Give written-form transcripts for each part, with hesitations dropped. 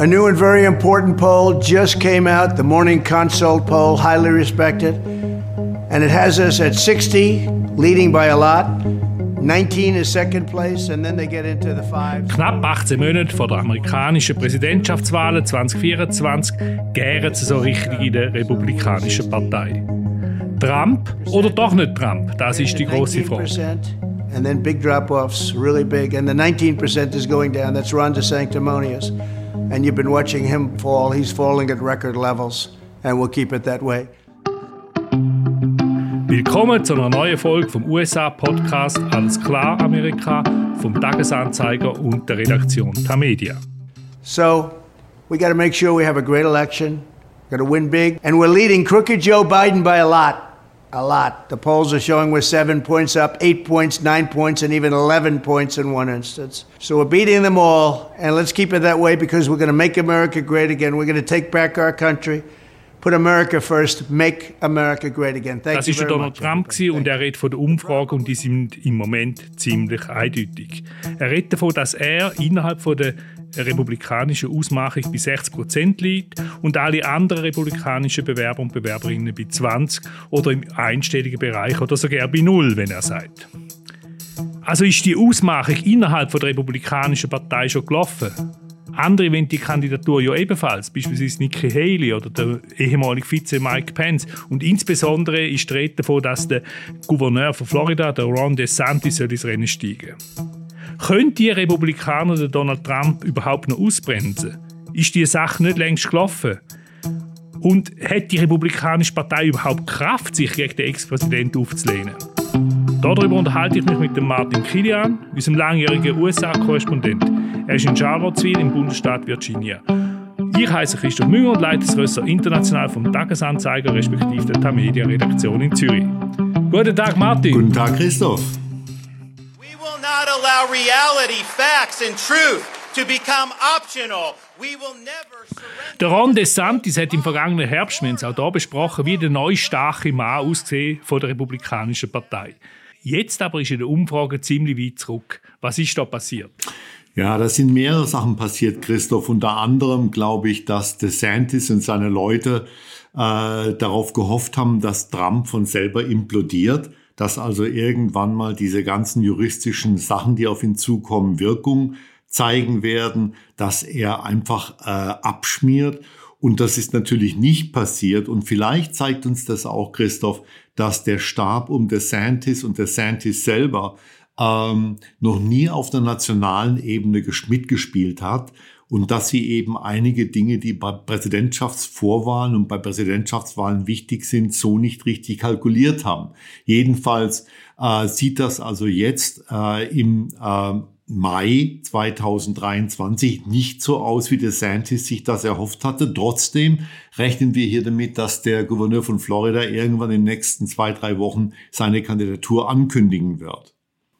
A new and very important poll just came out, the Morning Consult poll, highly respected. And it has us at 60, leading by a lot. 19 is second place, and then they get into the fives. Knapp 18 Monate vor der amerikanischen Präsidentschaftswahlen 2024 gären sie so richtig in der Republikanischen Partei. Trump oder doch nicht Trump? Das ist die große Frage. And then big drop-offs, really big. And the 19% is going down. That's Ron DeSanctimonious. And you've been watching him fall. He's falling at record levels. And we'll keep it that way. Willkommen zu einer neuen Folge vom USA-Podcast «Alles klar, Amerika» vom Tagesanzeiger und der Redaktion Tamedia. So, we got to make sure we have a great election. Got to win big. And we're leading crooked Joe Biden by a lot. A lot. The polls are showing we're 7 points up, 8 points, 9 points, and even 11 points in one instance. So we're beating them all, and let's keep it that way because we're going to make America great again. We're going to take back our country. Put America first, make America great again. Thank you very much. Das war Donald Trump und er redet von der Umfrage und die sind im Moment ziemlich eindeutig. Er redet davon, dass er innerhalb von der republikanischen Ausmachung bei 60% liegt und alle anderen republikanischen Bewerber und Bewerberinnen bei 20% oder im einstelligen Bereich oder sogar bei 0, wenn er sagt. Also ist die Ausmachung innerhalb von der republikanischen Partei schon gelaufen? Andere wollen die Kandidatur ja ebenfalls, beispielsweise Nikki Haley oder der ehemalige Vize Mike Pence. Und insbesondere ist die Rede davon, dass der Gouverneur von Florida, der Ron DeSantis, ins Rennen steigen soll. Können die Republikaner den Donald Trump überhaupt noch ausbremsen? Ist diese Sache nicht längst gelaufen? Und hat die Republikanische Partei überhaupt Kraft, sich gegen den Ex-Präsidenten aufzulehnen? Darüber unterhalte ich mich mit dem Martin Kilian, unserem langjährigen USA-Korrespondent. Er ist in Charlottesville im Bundesstaat Virginia. Ich heiße Christoph Münger und leite das Ressort international vom Tagesanzeiger respektive der Tamedia-Redaktion in Zürich. Guten Tag, Martin. Guten Tag, Christoph. We will not allow reality, facts and truth to become optional. We will never surrender. Der Ron DeSantis hat im vergangenen Herbst, wir haben es auch hier besprochen, wie der neue starke Mann ausgesehen von der Republikanischen Partei. Jetzt aber ist in der Umfrage ziemlich weit zurück. Was ist da passiert? Ja, da sind mehrere Sachen passiert, Christoph. Unter anderem glaube ich, dass DeSantis und seine Leute darauf gehofft haben, dass Trump von selber implodiert, dass also irgendwann mal diese ganzen juristischen Sachen, die auf ihn zukommen, Wirkung zeigen werden, dass er einfach abschmiert. Und das ist natürlich nicht passiert. Und vielleicht zeigt uns das auch, Christoph, dass der Stab um DeSantis und DeSantis selber noch nie auf der nationalen Ebene mitgespielt hat und dass sie eben einige Dinge, die bei Präsidentschaftsvorwahlen und bei Präsidentschaftswahlen wichtig sind, so nicht richtig kalkuliert haben. Jedenfalls sieht das also jetzt im Mai 2023 nicht so aus, wie DeSantis sich das erhofft hatte. Trotzdem rechnen wir hier damit, dass der Gouverneur von Florida irgendwann in den nächsten 2-3 Wochen seine Kandidatur ankündigen wird.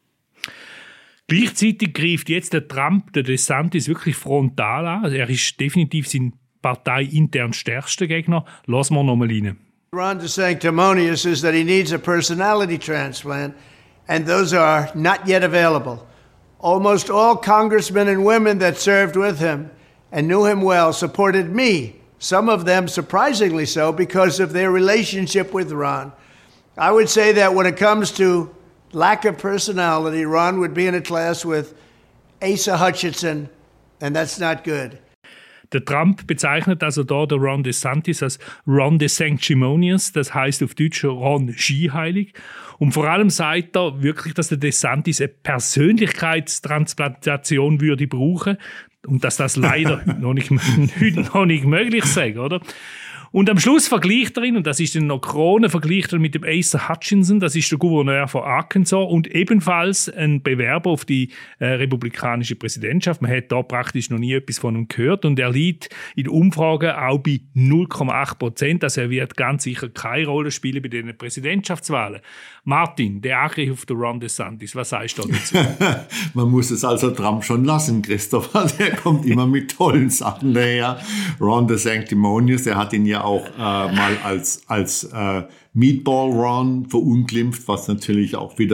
Gleichzeitig greift jetzt der Trump, der DeSantis, wirklich frontal an. Also er ist definitiv sein parteiintern stärkster Gegner. Lassen wir noch mal rein. Ron DeSanctimonious says that he needs a personality transplant, and those are not yet available. Almost all congressmen and women that served with him and knew him well supported me. Some of them surprisingly so because of their relationship with Ron. I would say that when it comes to lack of personality, Ron would be in a class with Asa Hutchinson, and that's not good. Der Trump bezeichnet also da der Ron DeSantis als Ron DeSanctimonious, das heißt auf Deutsch Ron Skiheilig. Und vor allem sagt er wirklich, dass der DeSantis eine Persönlichkeitstransplantation würde brauchen und dass das leider heute noch nicht möglich sei, oder? Und am Schluss vergleicht er ihn, und das ist dann noch Krone, vergleicht er mit dem Asa Hutchinson, das ist der Gouverneur von Arkansas und ebenfalls ein Bewerber auf die republikanische Präsidentschaft. Man hat da praktisch noch nie etwas von ihm gehört und er liegt in Umfragen auch bei 0,8%, also er wird ganz sicher keine Rolle spielen bei den Präsidentschaftswahlen. Martin, der Angriff auf den Ron DeSantis, was sagst du dazu? Man muss es also Trump schon lassen, Christopher, der kommt immer mit tollen Sachen daher. Ron DeSanctimonious, der hat ihn ja auch mal als Meatball Ron verunglimpft, was natürlich auch wieder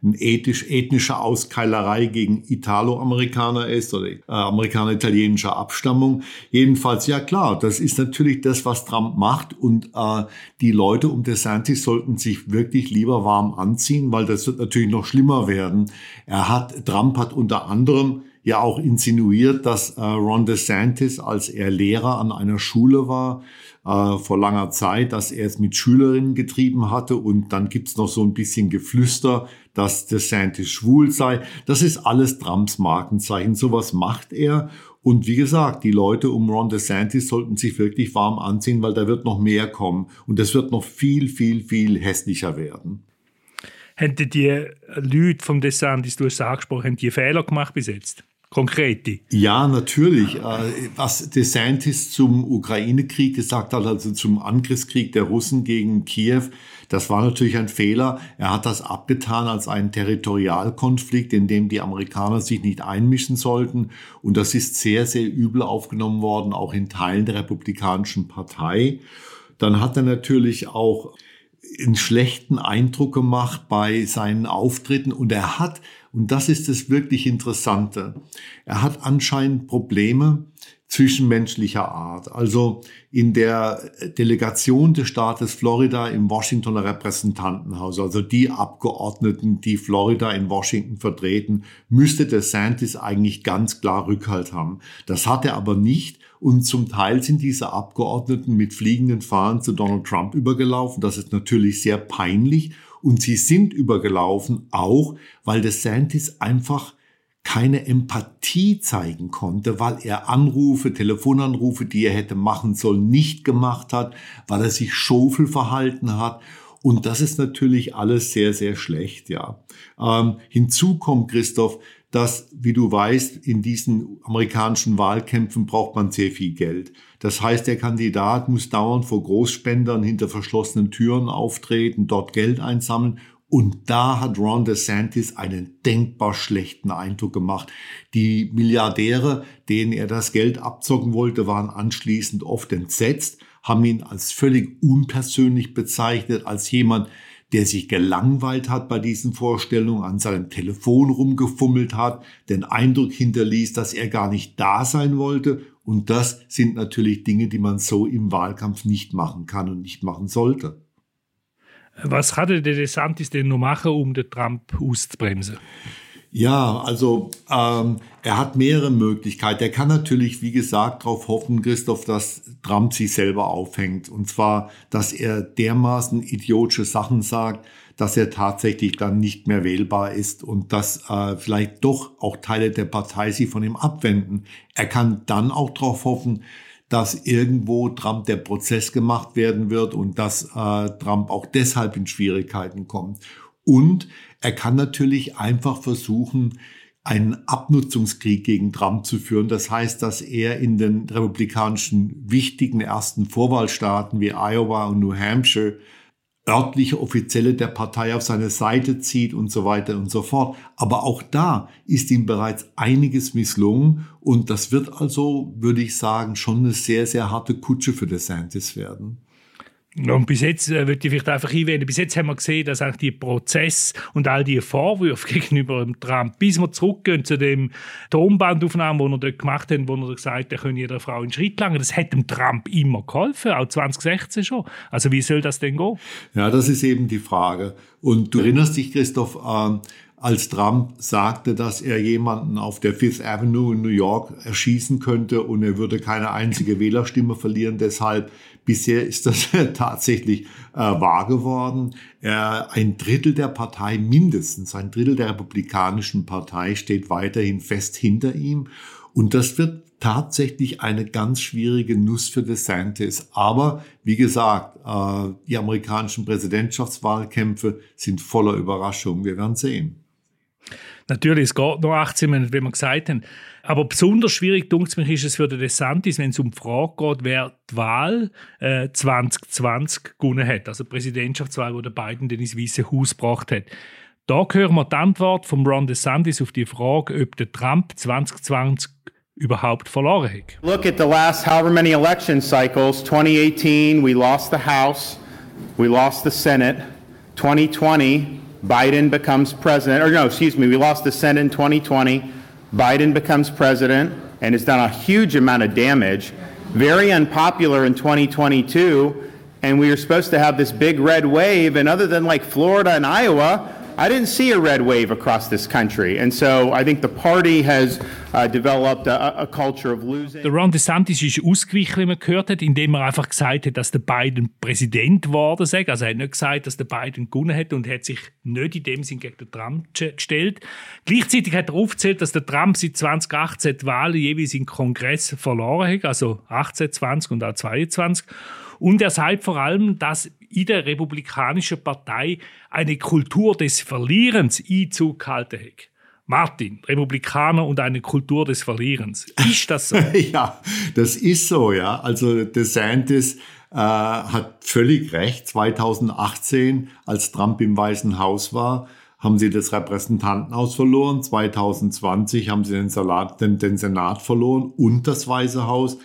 eine ethnische Auskeilerei gegen Italo-Amerikaner ist oder Amerikaner italienischer Abstammung. Jedenfalls, ja klar, das ist natürlich das, was Trump macht und die Leute um DeSantis sollten sich wirklich lieber warm anziehen, weil das wird natürlich noch schlimmer werden. Trump hat unter anderem ja auch insinuiert, dass Ron DeSantis, als er Lehrer an einer Schule war, vor langer Zeit, dass er es mit Schülerinnen getrieben hatte und dann gibt's noch so ein bisschen Geflüster, dass DeSantis schwul sei. Das ist alles Trumps Markenzeichen. Sowas macht er. Und wie gesagt, die Leute um Ron DeSantis sollten sich wirklich warm anziehen, weil da wird noch mehr kommen. Und das wird noch viel, viel, viel hässlicher werden. Haben die Leute vom DeSantis, du hast es angesprochen, haben die Fehler gemacht bis jetzt? Konkrete? Ja, natürlich. Was DeSantis zum Ukraine-Krieg gesagt hat, also zum Angriffskrieg der Russen gegen Kiew, das war natürlich ein Fehler. Er hat das abgetan als einen Territorialkonflikt, in dem die Amerikaner sich nicht einmischen sollten. Und das ist sehr, sehr übel aufgenommen worden, auch in Teilen der Republikanischen Partei. Dann hat er natürlich auch einen schlechten Eindruck gemacht bei seinen Auftritten und er hat, und das ist das wirklich Interessante, er hat anscheinend Probleme zwischenmenschlicher Art. Also in der Delegation des Staates Florida im Washingtoner Repräsentantenhaus, also die Abgeordneten, die Florida in Washington vertreten, müsste DeSantis eigentlich ganz klar Rückhalt haben. Das hat er aber nicht. Und zum Teil sind diese Abgeordneten mit fliegenden Fahnen zu Donald Trump übergelaufen. Das ist natürlich sehr peinlich. Und sie sind übergelaufen auch, weil DeSantis einfach keine Empathie zeigen konnte, weil er Telefonanrufe, die er hätte machen sollen, nicht gemacht hat, weil er sich schofel verhalten hat. Und das ist natürlich alles sehr, sehr schlecht, ja. Hinzu kommt, Christoph, dass, wie du weißt, in diesen amerikanischen Wahlkämpfen braucht man sehr viel Geld. Das heißt, der Kandidat muss dauernd vor Großspendern hinter verschlossenen Türen auftreten, dort Geld einsammeln. Und da hat Ron DeSantis einen denkbar schlechten Eindruck gemacht. Die Milliardäre, denen er das Geld abzocken wollte, waren anschließend oft entsetzt, haben ihn als völlig unpersönlich bezeichnet, als jemand, der sich gelangweilt hat bei diesen Vorstellungen, an seinem Telefon rumgefummelt hat, den Eindruck hinterließ, dass er gar nicht da sein wollte. Und das sind natürlich Dinge, die man so im Wahlkampf nicht machen kann und nicht machen sollte. Was kann der DeSantis denn noch machen, um den Trump auszubremsen? Ja, also er hat mehrere Möglichkeiten. Er kann natürlich, wie gesagt, darauf hoffen, Christoph, dass Trump sich selber aufhängt. Und zwar, dass er dermaßen idiotische Sachen sagt, dass er tatsächlich dann nicht mehr wählbar ist und dass vielleicht doch auch Teile der Partei sich von ihm abwenden. Er kann dann auch darauf hoffen, dass irgendwo Trump der Prozess gemacht werden wird und dass Trump auch deshalb in Schwierigkeiten kommt. Und er kann natürlich einfach versuchen, einen Abnutzungskrieg gegen Trump zu führen. Das heißt, dass er in den republikanischen wichtigen ersten Vorwahlstaaten wie Iowa und New Hampshire örtliche Offizielle der Partei auf seine Seite zieht und so weiter und so fort. Aber auch da ist ihm bereits einiges misslungen und das wird also, würde ich sagen, schon eine sehr, sehr harte Kutsche für DeSantis werden. Und bis jetzt würde ich vielleicht einfach einwenden, bis jetzt haben wir gesehen, dass eigentlich die Prozesse und all die Vorwürfe gegenüber dem Trump, bis wir zurückgehen zu dem Tonbandaufnahmen, die er dort gemacht hat, wo er gesagt hat, er könne jeder Frau einen Schritt langen, das hat dem Trump immer geholfen, auch 2016 schon. Also wie soll das denn gehen? Ja, das ist eben die Frage. Und du erinnerst dich, Christoph, als Trump sagte, dass er jemanden auf der Fifth Avenue in New York erschießen könnte und er würde keine einzige Wählerstimme verlieren. Deshalb bisher ist das tatsächlich wahr geworden. Ein Drittel der Partei, mindestens ein Drittel der Republikanischen Partei steht weiterhin fest hinter ihm. Und das wird tatsächlich eine ganz schwierige Nuss für DeSantis. Aber wie gesagt, die amerikanischen Präsidentschaftswahlkämpfe sind voller Überraschungen. Wir werden sehen. Natürlich, es geht noch 18 Monate, wie wir gesagt haben. Aber besonders schwierig, denke ich, ist es für den DeSantis, wenn es um die Frage geht, wer die Wahl 2020 gewonnen hat. Also die Präsidentschaftswahl, die Biden dann ins Weiße Haus gebracht hat. Da hören wir die Antwort von Ron DeSantis auf die Frage, ob der Trump 2020 überhaupt verloren hat. Look at the last however many election cycles. 2018, we lost the House, we lost the Senate. 2020, Biden becomes president, we lost the Senate in 2020, Biden becomes president and has done a huge amount of damage, very unpopular in 2022, and we were supposed to have this big red wave, and other than like Florida and Iowa, I didn't see a red wave across this country. And so I think the party has developed a culture of losing. Der Ron DeSantis ist ausgewichen, wie man gehört hat, indem er einfach gesagt hat, dass der Biden Präsident geworden sei. Also er hat nicht gesagt, dass der Biden gewonnen hat und hat sich nicht in dem Sinn gegen den Trump gestellt. Gleichzeitig hat er aufgezählt, dass der Trump seit 2018 die Wahlen jeweils im Kongress verloren hat, also 18, 20 und auch 22. Und er sagt vor allem, dass in der Republikanischen Partei eine Kultur des Verlierens Einzug gehalten hat. Martin, Republikaner und eine Kultur des Verlierens. Ist das so? Ja, das ist so, ja. Also DeSantis hat völlig recht. 2018, als Trump im Weißen Haus war, haben sie das Repräsentantenhaus verloren. 2020 haben sie den Senat verloren und das Weiße Haus.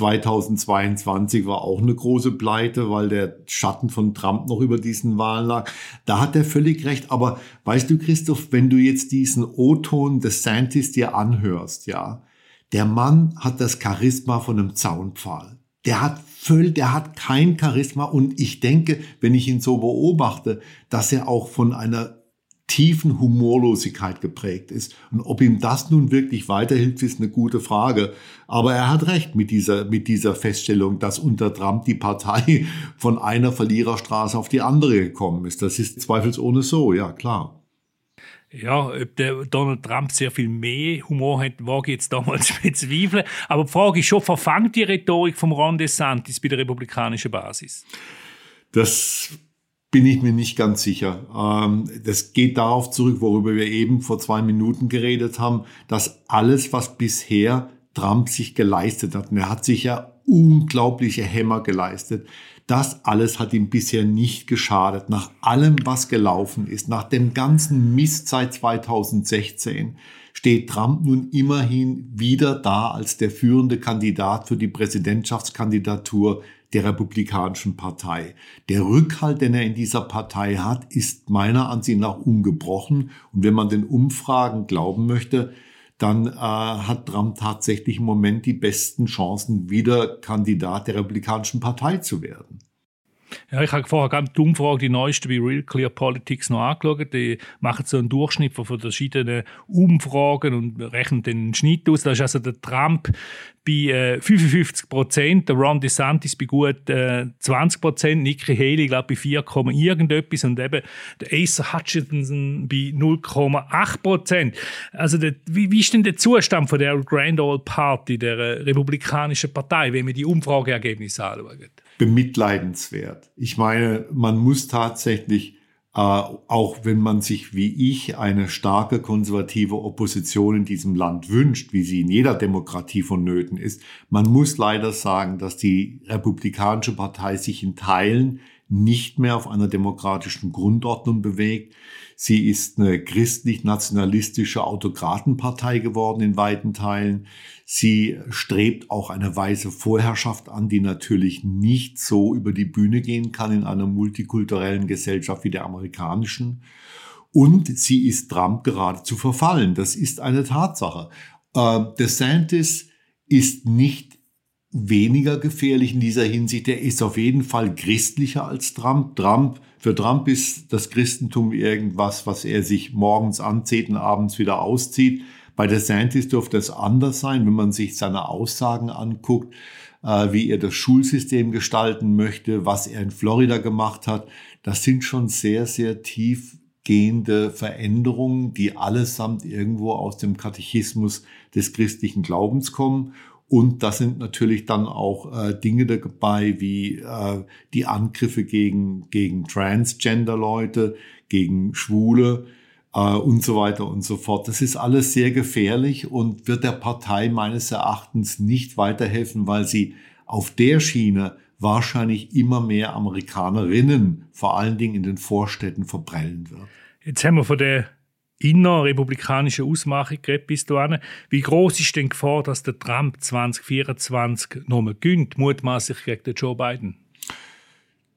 2022 war auch eine große Pleite, weil der Schatten von Trump noch über diesen Wahlen lag. Da hat er völlig recht. Aber weißt du, Christoph, wenn du jetzt diesen O-Ton des DeSantis dir anhörst, ja, der Mann hat das Charisma von einem Zaunpfahl. Der hat kein Charisma und ich denke, wenn ich ihn so beobachte, dass er auch von einer tiefen Humorlosigkeit geprägt ist. Und ob ihm das nun wirklich weiterhilft, ist eine gute Frage. Aber er hat recht mit dieser Feststellung, dass unter Trump die Partei von einer Verliererstraße auf die andere gekommen ist. Das ist zweifelsohne so, ja klar. Ja, ob der Donald Trump sehr viel mehr Humor hat, wage ich jetzt damals zu bezweifeln. Aber die Frage ist schon, verfangt die Rhetorik von Ron DeSantis bei der republikanischen Basis? Das bin ich mir nicht ganz sicher. Das geht darauf zurück, worüber wir eben vor 2 Minuten geredet haben, dass alles, was bisher Trump sich geleistet hat, und er hat sich ja unglaubliche Hämmer geleistet, das alles hat ihm bisher nicht geschadet. Nach allem, was gelaufen ist, nach dem ganzen Mist seit 2016, steht Trump nun immerhin wieder da als der führende Kandidat für die Präsidentschaftskandidatur der Republikanischen Partei. Der Rückhalt, den er in dieser Partei hat, ist meiner Ansicht nach ungebrochen. Und wenn man den Umfragen glauben möchte, dann hat Trump tatsächlich im Moment die besten Chancen, wieder Kandidat der Republikanischen Partei zu werden. Ja, ich habe vorher gerade die Umfrage, die neueste bei Real Clear Politics, noch angeschaut. Die machen so einen Durchschnitt von verschiedenen Umfragen und rechnen den Schnitt aus. Da ist also der Trump bei 55%, der Ron DeSantis bei gut 20%, Nikki Haley, glaube ich, bei 4, irgendetwas und eben der Asa Hutchinson bei 0,8%. Also wie ist denn der Zustand von der Grand Old Party, der Republikanischen Partei, wenn man die Umfrageergebnisse anschaut? Bemitleidenswert. Ich meine, man muss tatsächlich, auch wenn man sich wie ich eine starke konservative Opposition in diesem Land wünscht, wie sie in jeder Demokratie vonnöten ist, man muss leider sagen, dass die Republikanische Partei sich in Teilen nicht mehr auf einer demokratischen Grundordnung bewegt. Sie ist eine christlich-nationalistische Autokratenpartei geworden in weiten Teilen. Sie strebt auch eine weiße Vorherrschaft an, die natürlich nicht so über die Bühne gehen kann in einer multikulturellen Gesellschaft wie der amerikanischen. Und sie ist Trump geradezu verfallen. Das ist eine Tatsache. DeSantis ist nicht weniger gefährlich in dieser Hinsicht. Er ist auf jeden Fall christlicher als Trump. Für Trump ist das Christentum irgendwas, was er sich morgens anzieht und abends wieder auszieht. Bei DeSantis dürfte es anders sein, wenn man sich seine Aussagen anguckt, wie er das Schulsystem gestalten möchte, was er in Florida gemacht hat. Das sind schon sehr, sehr tiefgehende Veränderungen, die allesamt irgendwo aus dem Katechismus des christlichen Glaubens kommen. Und da sind natürlich dann auch Dinge dabei wie die Angriffe gegen Transgender-Leute, gegen Schwule und so weiter und so fort. Das ist alles sehr gefährlich und wird der Partei meines Erachtens nicht weiterhelfen, weil sie auf der Schiene wahrscheinlich immer mehr Amerikanerinnen, vor allen Dingen in den Vorstädten, verprellen wird. Jetzt haben wir von der innerrepublikanische Ausmachung geredet bis dahin. Wie groß ist denn die Gefahr, dass der Trump 2024 nochmal gewinnt, mutmaßlich gegen den Joe Biden?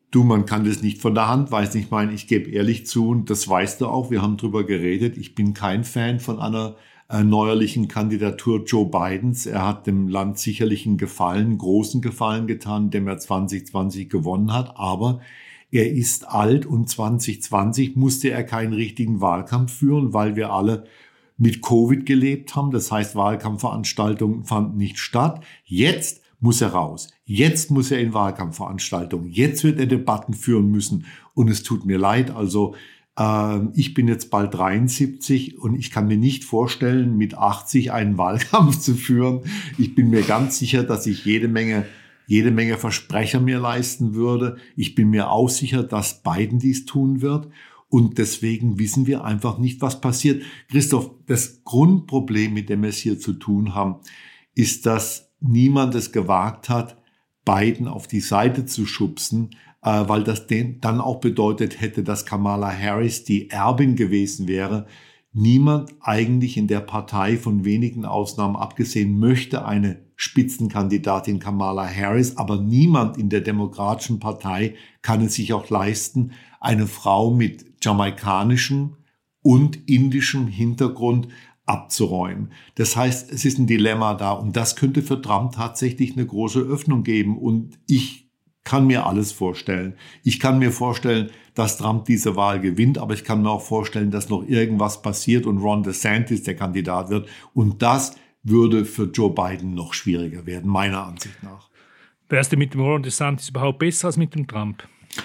Du, man kann das nicht von der Hand weisen. Ich meine, ich gebe ehrlich zu, und das weißt du auch, wir haben drüber geredet, ich bin kein Fan von einer neuerlichen Kandidatur Joe Bidens. Er hat dem Land sicherlich einen großen Gefallen getan, dem er 2020 gewonnen hat, aber er ist alt und 2020 musste er keinen richtigen Wahlkampf führen, weil wir alle mit Covid gelebt haben. Das heißt, Wahlkampfveranstaltungen fanden nicht statt. Jetzt muss er raus. Jetzt muss er in Wahlkampfveranstaltungen. Jetzt wird er Debatten führen müssen. Und es tut mir leid, also ich bin jetzt bald 73 und ich kann mir nicht vorstellen, mit 80 einen Wahlkampf zu führen. Ich bin mir ganz sicher, dass ich jede Menge Versprecher mir leisten würde. Ich bin mir auch sicher, dass Biden dies tun wird. Und deswegen wissen wir einfach nicht, was passiert. Christoph, das Grundproblem, mit dem wir es hier zu tun haben, ist, dass niemand es gewagt hat, Biden auf die Seite zu schubsen, weil das dann auch bedeutet hätte, dass Kamala Harris die Erbin gewesen wäre. Niemand eigentlich in der Partei, von wenigen Ausnahmen abgesehen, möchte eine Spitzenkandidatin Kamala Harris, aber niemand in der Demokratischen Partei kann es sich auch leisten, eine Frau mit jamaikanischem und indischem Hintergrund abzuräumen. Das heißt, es ist ein Dilemma da und das könnte für Trump tatsächlich eine große Öffnung geben und ich kann mir alles vorstellen. Ich kann mir vorstellen, dass Trump diese Wahl gewinnt, aber ich kann mir auch vorstellen, dass noch irgendwas passiert und Ron DeSantis der Kandidat wird und das würde für Joe Biden noch schwieriger werden, meiner Ansicht nach. Wäre es denn mit dem Ron DeSantis überhaupt besser als mit dem Trump?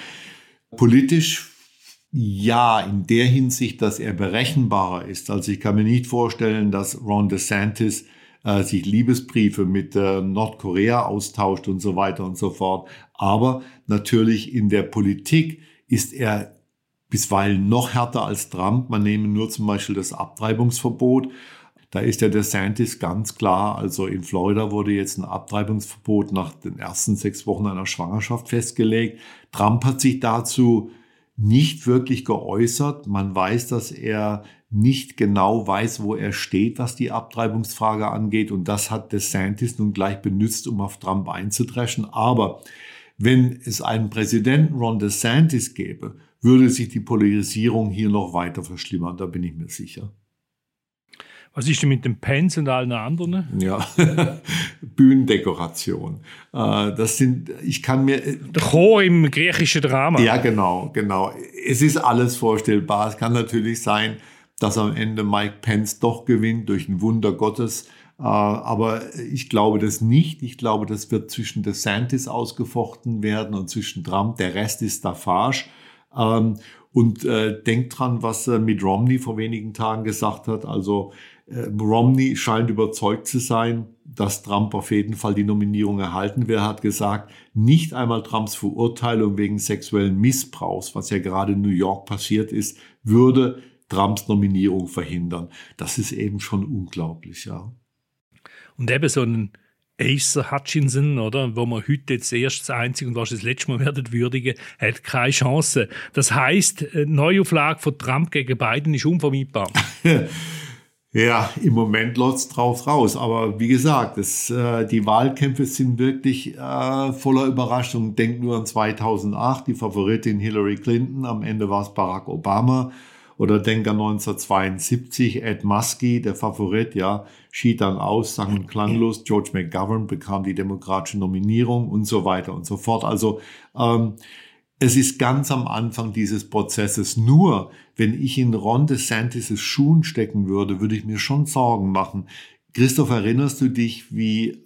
Politisch ja, in der Hinsicht, dass er berechenbarer ist. Also ich kann mir nicht vorstellen, dass Ron DeSantis sich Liebesbriefe mit Nordkorea austauscht und so weiter und so fort. Aber natürlich in der Politik ist er bisweilen noch härter als Trump. Man nehme nur zum Beispiel das Abtreibungsverbot. Da ist der DeSantis ganz klar, also in Florida wurde jetzt ein Abtreibungsverbot nach den ersten 6 Wochen einer Schwangerschaft festgelegt. Trump hat sich dazu nicht wirklich geäußert. Man weiß, dass er nicht genau weiß, wo er steht, was die Abtreibungsfrage angeht. Und das hat DeSantis nun gleich benutzt, um auf Trump einzudreschen. Aber wenn es einen Präsidenten Ron DeSantis gäbe, würde sich die Polarisierung hier noch weiter verschlimmern. Da bin ich mir sicher. Was ist denn mit dem Pence und allen anderen? Ja, Bühnendekoration. Das sind, ich kann mir... Der Chor im griechischen Drama. Ja, genau. Es ist alles vorstellbar. Es kann natürlich sein, dass am Ende Mike Pence doch gewinnt durch ein Wunder Gottes. Aber ich glaube das nicht. Ich glaube, das wird zwischen DeSantis ausgefochten werden und zwischen Trump. Der Rest ist Staffage. Und denkt dran, was Mitt Romney vor wenigen Tagen gesagt hat. Also Romney scheint überzeugt zu sein, dass Trump auf jeden Fall die Nominierung erhalten will. Er hat gesagt, nicht einmal Trumps Verurteilung wegen sexuellen Missbrauchs, was ja gerade in New York passiert ist, würde Trumps Nominierung verhindern. Das ist eben schon unglaublich, ja. Und eben so ein Asa Hutchinson, oder, wo man heute jetzt erst das einzige und wahrscheinlich das letzte Mal werden würdigen, hat keine Chance. Das heisst, eine Neuauflage von Trump gegen Biden ist unvermeidbar. Ja, im Moment läuft's drauf raus. Aber wie gesagt, die Wahlkämpfe sind wirklich voller Überraschungen. Denkt nur an 2008, die Favoritin Hillary Clinton. Am Ende war es Barack Obama. Oder denk an 1972, Ed Muskie, der Favorit, ja, schied dann aus, sang und klanglos. George McGovern bekam die demokratische Nominierung und so weiter und so fort. Also es ist ganz am Anfang dieses Prozesses. Nur, wenn ich in Ron DeSantis' Schuhen stecken würde, würde ich mir schon Sorgen machen. Christoph, erinnerst du dich, wie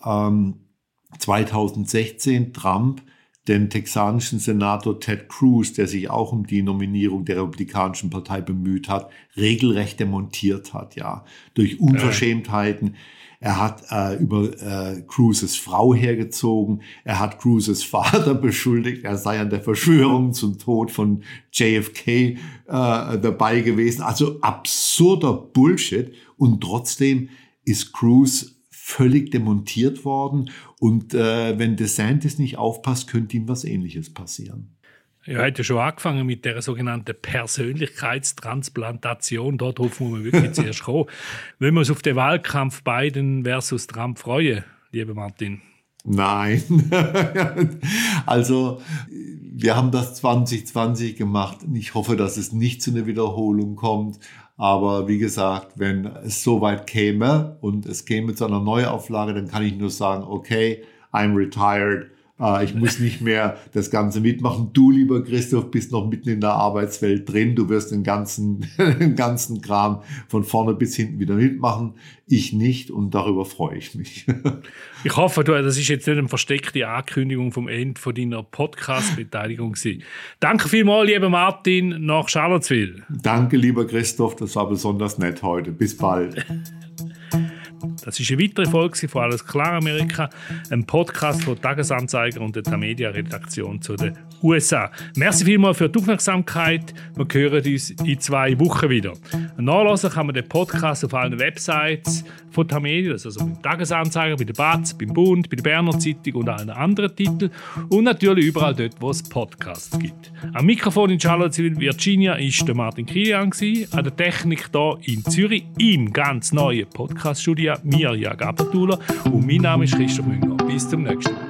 2016 Trump den texanischen Senator Ted Cruz, der sich auch um die Nominierung der Republikanischen Partei bemüht hat, regelrecht demontiert hat, ja, durch Unverschämtheiten. Er hat über Cruzes Frau hergezogen. Er hat Cruzes Vater beschuldigt, er sei an der Verschwörung zum Tod von JFK dabei gewesen. Also absurder Bullshit. Und trotzdem ist Cruz völlig demontiert worden. Und wenn DeSantis nicht aufpasst, könnte ihm was Ähnliches passieren. Er hat ja schon angefangen mit der sogenannten Persönlichkeitstransplantation. Darauf muss man wirklich zuerst kommen. Wollen wir uns auf den Wahlkampf Biden versus Trump freuen, lieber Martin? Nein. Also, wir haben das 2020 gemacht und ich hoffe, dass es nicht zu einer Wiederholung kommt. Aber wie gesagt, wenn es so weit käme und es käme zu einer Neuauflage, dann kann ich nur sagen, okay, I'm retired. Ich muss nicht mehr das Ganze mitmachen. Du, lieber Christoph, bist noch mitten in der Arbeitswelt drin. Du wirst den ganzen Kram von vorne bis hinten wieder mitmachen. Ich nicht und darüber freue ich mich. Ich hoffe, das ist jetzt nicht eine versteckte Ankündigung vom Ende von deiner Podcast-Beteiligung gewesen. Danke vielmals, lieber Martin, nach Charlottesville. Danke, lieber Christoph, das war besonders nett heute. Bis bald. Das ist eine weitere Folge von «Alles klar Amerika», ein Podcast von Tagesanzeiger und der Tamedia-Redaktion zu den USA. Merci vielmals für die Aufmerksamkeit. Wir hören uns in 2 Wochen wieder. Nachlesen kann man den Podcast auf allen Websites von Tamedia, also beim Tagesanzeiger, bei der BAZ, beim Bund, bei der Berner Zeitung und allen anderen Titeln und natürlich überall dort, wo es Podcasts gibt. Am Mikrofon in Charlottesville, Virginia, war der Martin Kilian, an der Technik hier in Zürich im ganz neuen Podcast-Studio Mirja Gabatuller und mein Name ist Christoph Münger. Bis zum nächsten Mal.